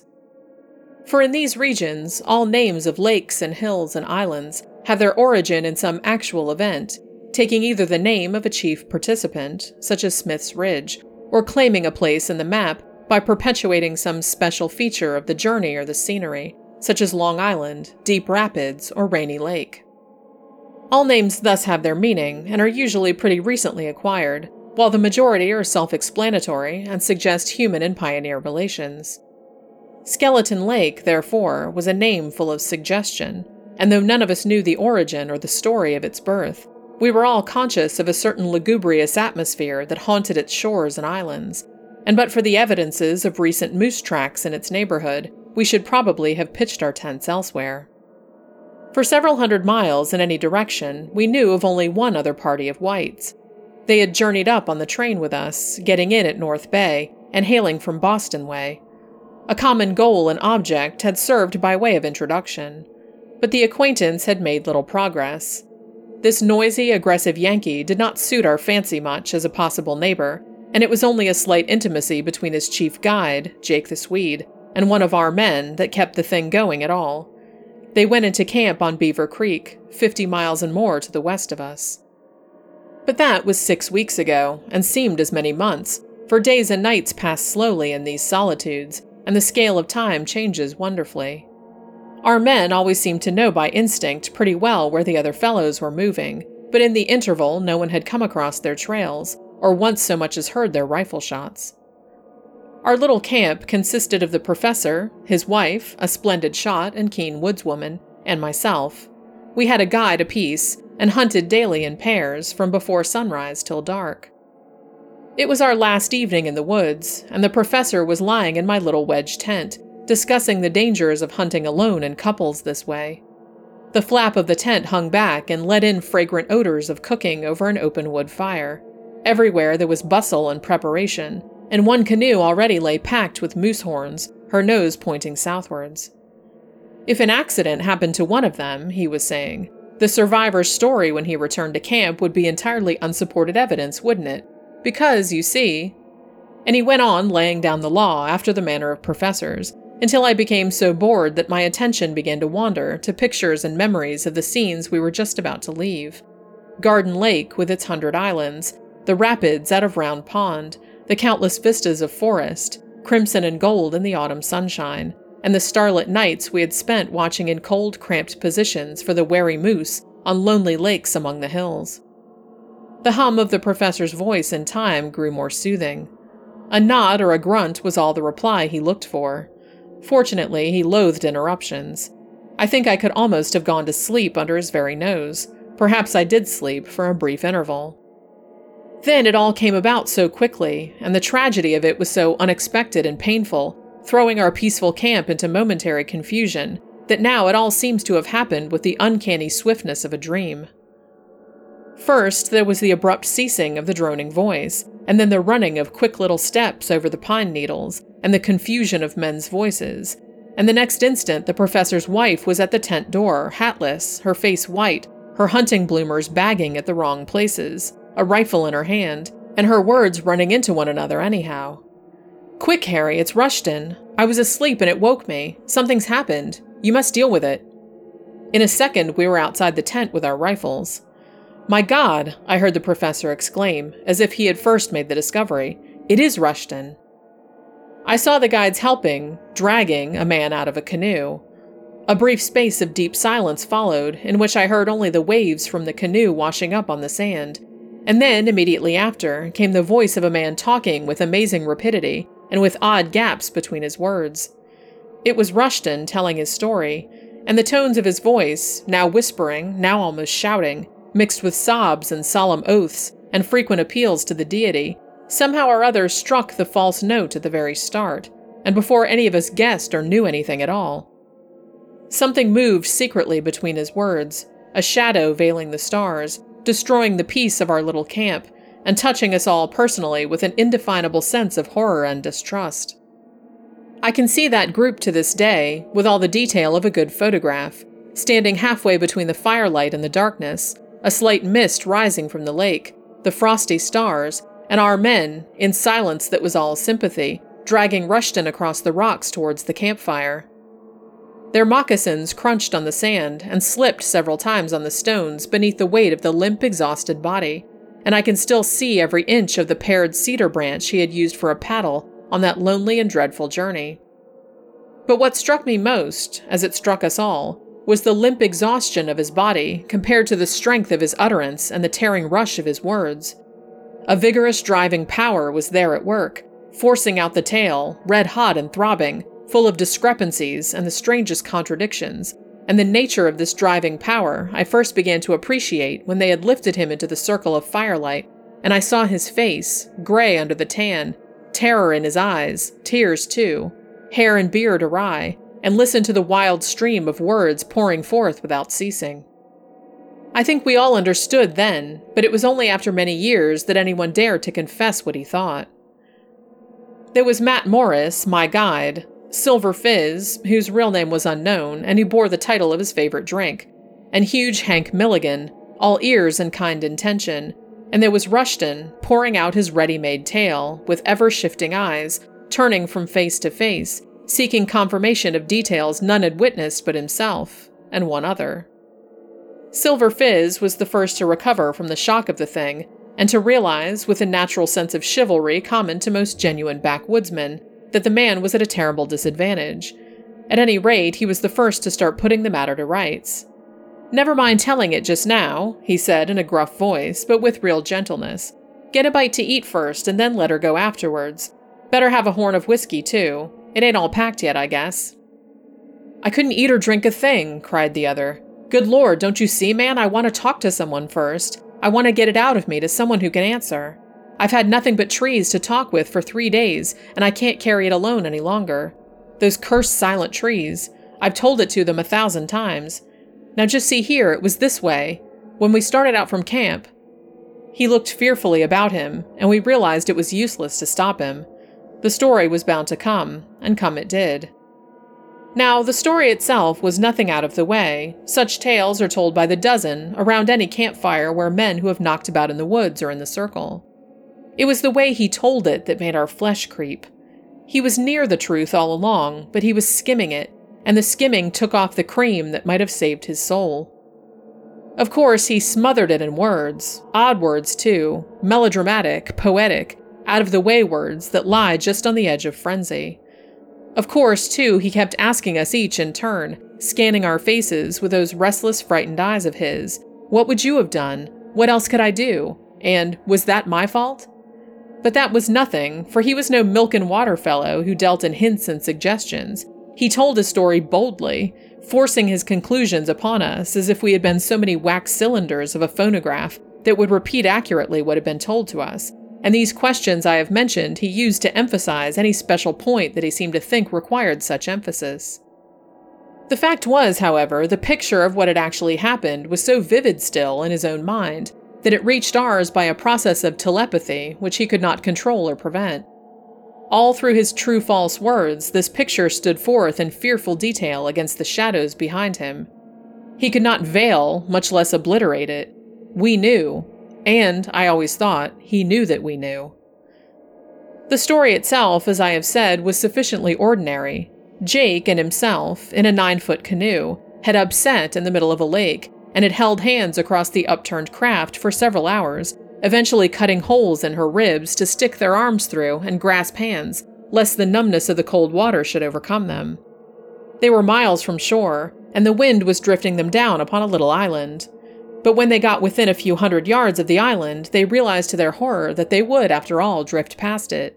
For in these regions, all names of lakes and hills and islands have their origin in some actual event, taking either the name of a chief participant, such as Smith's Ridge, or claiming a place in the map by perpetuating some special feature of the journey or the scenery, such as Long Island, Deep Rapids, or Rainy Lake. All names thus have their meaning and are usually pretty recently acquired, while the majority are self-explanatory and suggest human and pioneer relations. Skeleton Lake, therefore, was a name full of suggestion, and though none of us knew the origin or the story of its birth, we were all conscious of a certain lugubrious atmosphere that haunted its shores and islands, and but for the evidences of recent moose tracks in its neighborhood, we should probably have pitched our tents elsewhere. For several hundred miles in any direction, we knew of only one other party of whites. They had journeyed up on the train with us, getting in at North Bay, and hailing from Boston way. A common goal and object had served by way of introduction, but the acquaintance had made little progress. This noisy, aggressive Yankee did not suit our fancy much as a possible neighbor, and it was only a slight intimacy between his chief guide, Jake the Swede, and one of our men that kept the thing going at all. They went into camp on Beaver Creek, fifty miles and more to the west of us. But that was six weeks ago, and seemed as many months, for days and nights pass slowly in these solitudes, and the scale of time changes wonderfully. Our men always seemed to know by instinct pretty well where the other fellows were moving, but in the interval no one had come across their trails, or once so much as heard their rifle shots. Our little camp consisted of the professor, his wife, a splendid shot and keen woodswoman, and myself. We had a guide apiece, and hunted daily in pairs from before sunrise till dark. It was our last evening in the woods, and the professor was lying in my little wedge tent, discussing the dangers of hunting alone in couples this way. The flap of the tent hung back and let in fragrant odors of cooking over an open wood fire. Everywhere there was bustle and preparation, and one canoe already lay packed with moose horns, her nose pointing southwards. If an accident happened to one of them, he was saying, the survivor's story when he returned to camp would be entirely unsupported evidence, wouldn't it? Because, you see... And he went on laying down the law after the manner of professors, until I became so bored that my attention began to wander to pictures and memories of the scenes we were just about to leave. Garden Lake with its hundred islands, the rapids out of Round Pond, the countless vistas of forest, crimson and gold in the autumn sunshine, and the starlit nights we had spent watching in cold, cramped positions for the wary moose on lonely lakes among the hills. The hum of the professor's voice in time grew more soothing. A nod or a grunt was all the reply he looked for. Fortunately, he loathed interruptions. I think I could almost have gone to sleep under his very nose. Perhaps I did sleep for a brief interval. Then it all came about so quickly, and the tragedy of it was so unexpected and painful, throwing our peaceful camp into momentary confusion, that now it all seems to have happened with the uncanny swiftness of a dream. First, there was the abrupt ceasing of the droning voice, and then the running of quick little steps over the pine needles, and the confusion of men's voices. And the next instant the professor's wife was at the tent door, hatless, her face white, her hunting bloomers bagging at the wrong places, a rifle in her hand, and her words running into one another anyhow. "Quick, Harry, it's Rushton. I was asleep and it woke me. Something's happened. You must deal with it." In a second we were outside the tent with our rifles. "My God," I heard the professor exclaim, as if he had first made the discovery. "It is Rushton." I saw the guides helping, dragging, a man out of a canoe. A brief space of deep silence followed, in which I heard only the waves from the canoe washing up on the sand, and then, immediately after, came the voice of a man talking with amazing rapidity, and with odd gaps between his words. It was Rushton telling his story, and the tones of his voice, now whispering, now almost shouting, mixed with sobs and solemn oaths, and frequent appeals to the deity, somehow or other struck the false note at the very start, and before any of us guessed or knew anything at all. Something moved secretly between his words, a shadow veiling the stars, destroying the peace of our little camp, and touching us all personally with an indefinable sense of horror and distrust. I can see that group to this day, with all the detail of a good photograph, standing halfway between the firelight and the darkness, a slight mist rising from the lake, the frosty stars, and our men, in silence that was all sympathy, dragging Rushton across the rocks towards the campfire. Their moccasins crunched on the sand and slipped several times on the stones beneath the weight of the limp, exhausted body, and I can still see every inch of the pared cedar branch he had used for a paddle on that lonely and dreadful journey. But what struck me most, as it struck us all, was the limp exhaustion of his body compared to the strength of his utterance and the tearing rush of his words. A vigorous driving power was there at work, forcing out the tale, red-hot and throbbing, full of discrepancies and the strangest contradictions, and the nature of this driving power I first began to appreciate when they had lifted him into the circle of firelight, and I saw his face, gray under the tan, terror in his eyes, tears too, hair and beard awry, and listened to the wild stream of words pouring forth without ceasing. I think we all understood then, but it was only after many years that anyone dared to confess what he thought. There was Matt Morris, my guide, Silver Fizz, whose real name was unknown and who bore the title of his favorite drink, and huge Hank Milligan, all ears and kind intention, and there was Rushton, pouring out his ready-made tale, with ever-shifting eyes, turning from face to face, seeking confirmation of details none had witnessed but himself, and one other. Silver Fizz was the first to recover from the shock of the thing, and to realize, with a natural sense of chivalry common to most genuine backwoodsmen, that the man was at a terrible disadvantage. At any rate, he was the first to start putting the matter to rights. "Never mind telling it just now," he said in a gruff voice, but with real gentleness. "Get a bite to eat first, and then let her go afterwards. Better have a horn of whiskey, too. It ain't all packed yet, I guess." "I couldn't eat or drink a thing," cried the other. "Good Lord, don't you see, man? I want to talk to someone first. I want to get it out of me to someone who can answer. I've had nothing but trees to talk with for three days, and I can't carry it alone any longer. Those cursed silent trees. I've told it to them a thousand times. Now just see here, it was this way. When we started out from camp..." He looked fearfully about him, and we realized it was useless to stop him. The story was bound to come, and come it did. Now, the story itself was nothing out of the way. Such tales are told by the dozen around any campfire where men who have knocked about in the woods are in the circle. It was the way he told it that made our flesh creep. He was near the truth all along, but he was skimming it, and the skimming took off the cream that might have saved his soul. Of course, he smothered it in words, odd words too, melodramatic, poetic, out-of-the-way words that lie just on the edge of frenzy. Of course, too, he kept asking us each in turn, scanning our faces with those restless, frightened eyes of his, "What would you have done? What else could I do?" And, "Was that my fault?" But that was nothing, for he was no milk-and-water fellow who dealt in hints and suggestions. He told his story boldly, forcing his conclusions upon us as if we had been so many wax cylinders of a phonograph that would repeat accurately what had been told to us, and these questions I have mentioned he used to emphasize any special point that he seemed to think required such emphasis. The fact was, however, the picture of what had actually happened was so vivid still in his own mind that it reached ours by a process of telepathy which he could not control or prevent. All through his true-false words, this picture stood forth in fearful detail against the shadows behind him. He could not veil, much less obliterate it. We knew, and, I always thought, he knew that we knew. The story itself, as I have said, was sufficiently ordinary. Jake and himself, in a nine-foot canoe, had upset in the middle of a lake, and had held hands across the upturned craft for several hours, eventually cutting holes in her ribs to stick their arms through and grasp hands, lest the numbness of the cold water should overcome them. They were miles from shore, and the wind was drifting them down upon a little island. But when they got within a few hundred yards of the island, they realized to their horror that they would, after all, drift past it.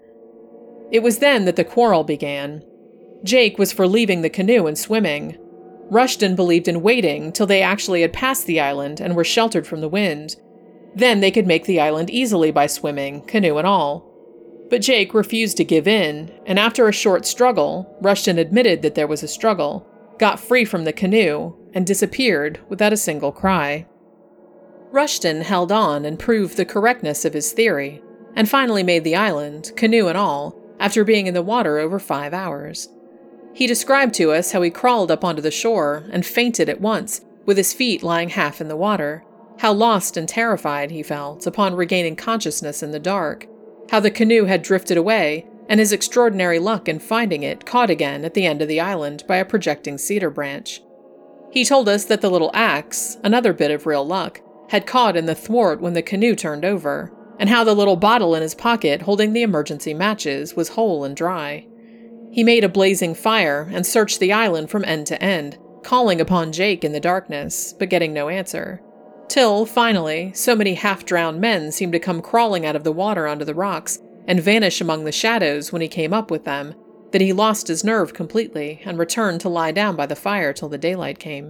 It was then that the quarrel began. Jake was for leaving the canoe and swimming. Rushton believed in waiting till they actually had passed the island and were sheltered from the wind. Then they could make the island easily by swimming, canoe and all. But Jake refused to give in, and after a short struggle, Rushton admitted that there was a struggle, got free from the canoe, and disappeared without a single cry. Rushton held on and proved the correctness of his theory, and finally made the island, canoe and all, after being in the water over five hours. He described to us how he crawled up onto the shore and fainted at once, with his feet lying half in the water, how lost and terrified he felt upon regaining consciousness in the dark, how the canoe had drifted away, and his extraordinary luck in finding it caught again at the end of the island by a projecting cedar branch. He told us that the little axe, another bit of real luck, had caught in the thwart when the canoe turned over, and how the little bottle in his pocket holding the emergency matches was whole and dry. He made a blazing fire and searched the island from end to end, calling upon Jake in the darkness, but getting no answer. Till, finally, so many half-drowned men seemed to come crawling out of the water onto the rocks and vanish among the shadows when he came up with them, that he lost his nerve completely and returned to lie down by the fire till the daylight came.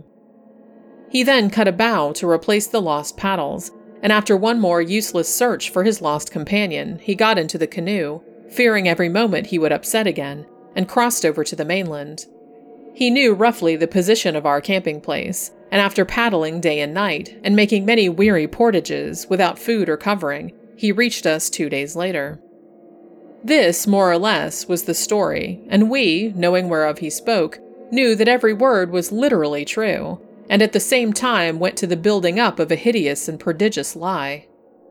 He then cut a bow to replace the lost paddles, and after one more useless search for his lost companion, he got into the canoe, fearing every moment he would upset again, and crossed over to the mainland. He knew roughly the position of our camping place, and after paddling day and night, and making many weary portages without food or covering, he reached us two days later. This, more or less, was the story, and we, knowing whereof he spoke, knew that every word was literally true, and at the same time went to the building up of a hideous and prodigious lie.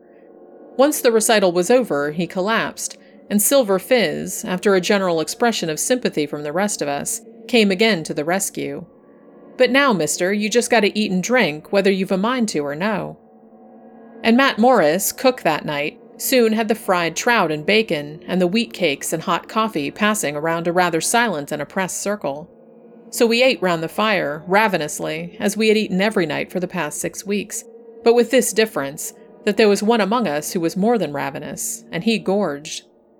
Once the recital was over, he collapsed, and Silver Fizz, after a general expression of sympathy from the rest of us, came again to the rescue. But now, mister, you just gotta eat and drink, whether you've a mind to or no. And Matt Morris, cook that night, soon had the fried trout and bacon, and the wheat cakes and hot coffee passing around a rather silent and oppressed circle. So we ate round the fire, ravenously, as we had eaten every night for the past six weeks, but with this difference, that there was one among us who was more than ravenous, and he gorged.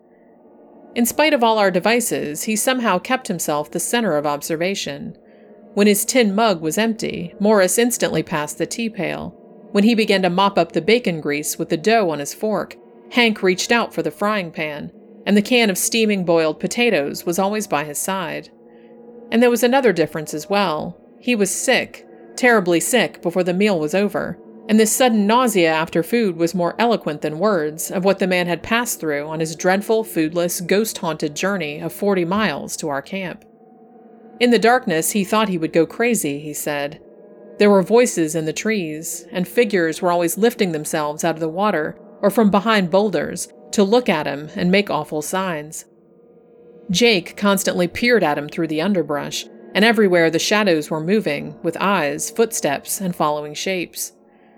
In spite of all our devices, he somehow kept himself the center of observation. When his tin mug was empty, Morris instantly passed the tea pail. When he began to mop up the bacon grease with the dough on his fork, Hank reached out for the frying pan, and the can of steaming boiled potatoes was always by his side. And there was another difference as well. He was sick, terribly sick, before the meal was over, and this sudden nausea after food was more eloquent than words of what the man had passed through on his dreadful, foodless, ghost-haunted journey of forty miles to our camp. In the darkness, he thought he would go crazy, he said. There were voices in the trees, and figures were always lifting themselves out of the water or from behind boulders to look at him and make awful signs. Jake constantly peered at him through the underbrush, and everywhere the shadows were moving, with eyes, footsteps, and following shapes.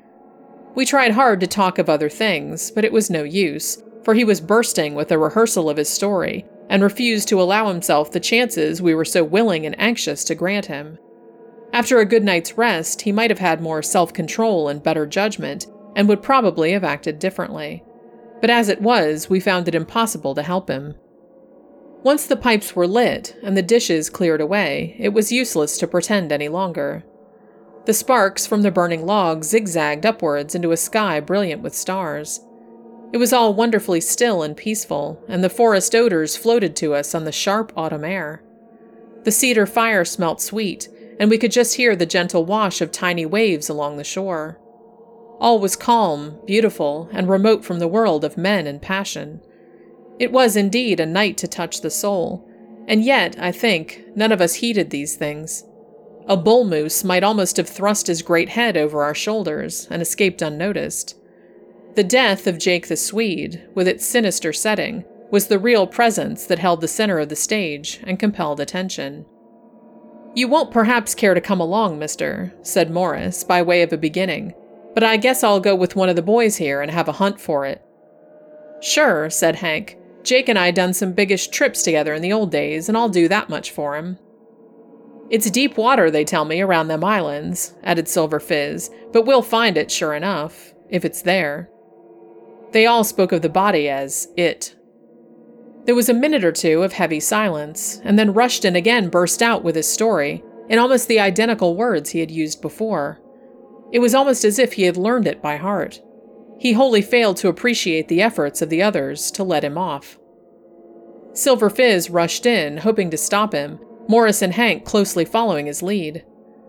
We tried hard to talk of other things, but it was no use, for he was bursting with a rehearsal of his story, and refused to allow himself the chances we were so willing and anxious to grant him. After a good night's rest, he might have had more self-control and better judgment, and would probably have acted differently. But as it was, we found it impossible to help him. Once the pipes were lit and the dishes cleared away, it was useless to pretend any longer. The sparks from the burning logs zigzagged upwards into a sky brilliant with stars. It was all wonderfully still and peaceful, and the forest odors floated to us on the sharp autumn air. The cedar fire smelt sweet, and we could just hear the gentle wash of tiny waves along the shore. All was calm, beautiful, and remote from the world of men and passion. It was indeed a night to touch the soul, and yet, I think, none of us heeded these things. A bull moose might almost have thrust his great head over our shoulders and escaped unnoticed. The death of Jake the Swede, with its sinister setting, was the real presence that held the center of the stage and compelled attention. "You won't perhaps care to come along, mister," said Morris, by way of a beginning, "but I guess I'll go with one of the boys here and have a hunt for it." "Sure," said Hank. "Jake and I done some biggish trips together in the old days, and I'll do that much for him." "It's deep water, they tell me, around them islands," added Silver Fizz, "but we'll find it, sure enough, if it's there." They all spoke of the body as it. There was a minute or two of heavy silence, and then Rushton again burst out with his story, in almost the identical words he had used before. It was almost as if he had learned it by heart. He wholly failed to appreciate the efforts of the others to let him off. Silver Fizz rushed in, hoping to stop him, Morris and Hank closely following his lead.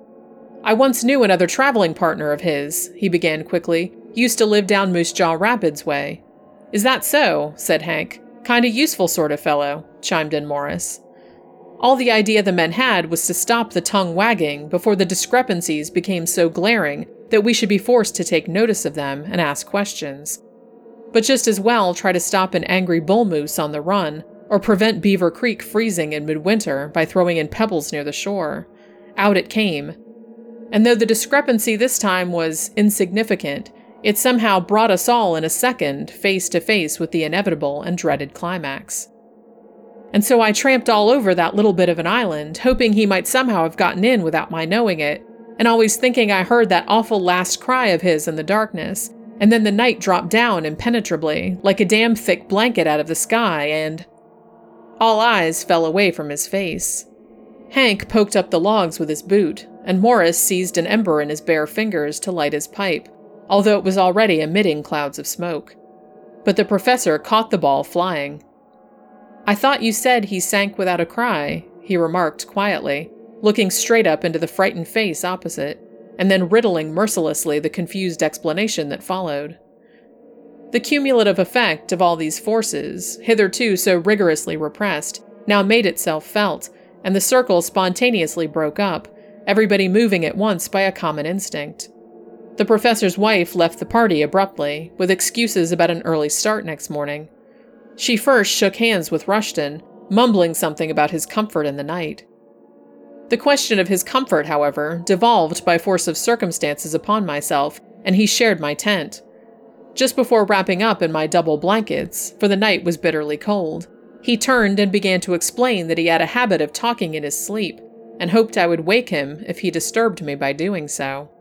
"I once knew another traveling partner of his," he began quickly. "Used to live down Moose Jaw Rapids way." "Is that so?" said Hank. "Kinda useful sort of fellow," chimed in Morris. All the idea the men had was to stop the tongue wagging before the discrepancies became so glaring that we should be forced to take notice of them and ask questions. But just as well try to stop an angry bull moose on the run, or prevent Beaver Creek freezing in midwinter by throwing in pebbles near the shore. Out it came. And though the discrepancy this time was insignificant, it somehow brought us all in a second face to face with the inevitable and dreaded climax. And so I tramped all over that little bit of an island, hoping he might somehow have gotten in without my knowing it, and always thinking I heard that awful last cry of his in the darkness, and then the night dropped down impenetrably, like a damn thick blanket out of the sky, and... All eyes fell away from his face. Hank poked up the logs with his boot, and Morris seized an ember in his bare fingers to light his pipe, although it was already emitting clouds of smoke. But the professor caught the ball flying. "I thought you said he sank without a cry," he remarked quietly, looking straight up into the frightened face opposite, and then riddling mercilessly the confused explanation that followed. The cumulative effect of all these forces, hitherto so rigorously repressed, now made itself felt, and the circle spontaneously broke up, everybody moving at once by a common instinct. The professor's wife left the party abruptly, with excuses about an early start next morning. She first shook hands with Rushton, mumbling something about his comfort in the night. The question of his comfort, however, devolved by force of circumstances upon myself, and he shared my tent. Just before wrapping up in my double blankets, for the night was bitterly cold, he turned and began to explain that he had a habit of talking in his sleep, and hoped I would wake him if he disturbed me by doing so.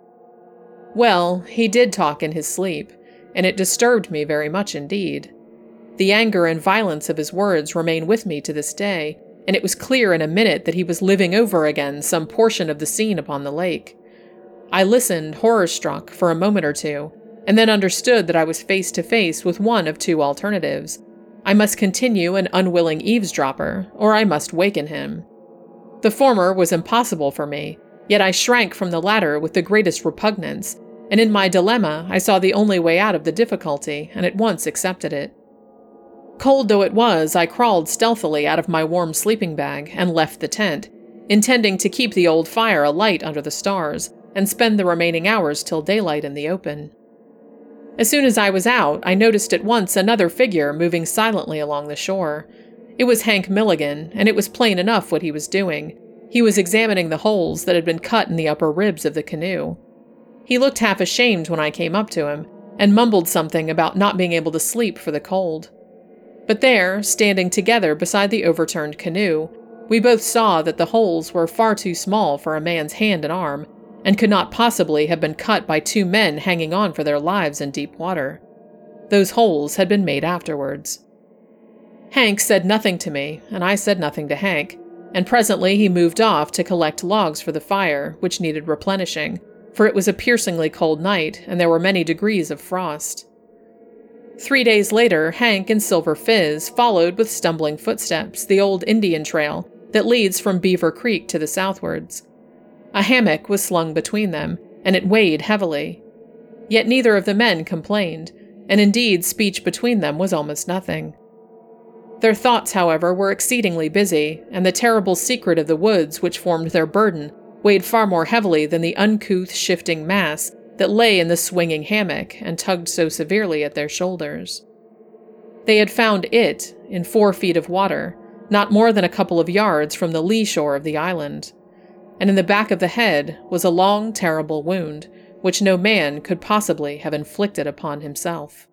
Well, he did talk in his sleep, and it disturbed me very much indeed. The anger and violence of his words remain with me to this day, and it was clear in a minute that he was living over again some portion of the scene upon the lake. I listened, horror-struck, for a moment or two, and then understood that I was face to face with one of two alternatives. I must continue an unwilling eavesdropper, or I must waken him. The former was impossible for me, yet I shrank from the latter with the greatest repugnance, and in my dilemma I saw the only way out of the difficulty, and at once accepted it. Cold though it was, I crawled stealthily out of my warm sleeping bag and left the tent, intending to keep the old fire alight under the stars, and spend the remaining hours till daylight in the open. As soon as I was out, I noticed at once another figure moving silently along the shore. It was Hank Milligan, and it was plain enough what he was doing. He was examining the holes that had been cut in the upper ribs of the canoe. He looked half ashamed when I came up to him, and mumbled something about not being able to sleep for the cold. But there, standing together beside the overturned canoe, we both saw that the holes were far too small for a man's hand and arm, and could not possibly have been cut by two men hanging on for their lives in deep water. Those holes had been made afterwards. Hank said nothing to me, and I said nothing to Hank, and presently he moved off to collect logs for the fire, which needed replenishing, for it was a piercingly cold night, and there were many degrees of frost. Three days later, Hank and Silver Fizz followed with stumbling footsteps the old Indian trail that leads from Beaver Creek to the southwards. A hammock was slung between them, and it weighed heavily. Yet neither of the men complained, and indeed speech between them was almost nothing. Their thoughts, however, were exceedingly busy, and the terrible secret of the woods which formed their burden weighed far more heavily than the uncouth, shifting mass that lay in the swinging hammock and tugged so severely at their shoulders. They had found it in four feet of water, not more than a couple of yards from the lee shore of the island, and in the back of the head was a long, terrible wound, which no man could possibly have inflicted upon himself.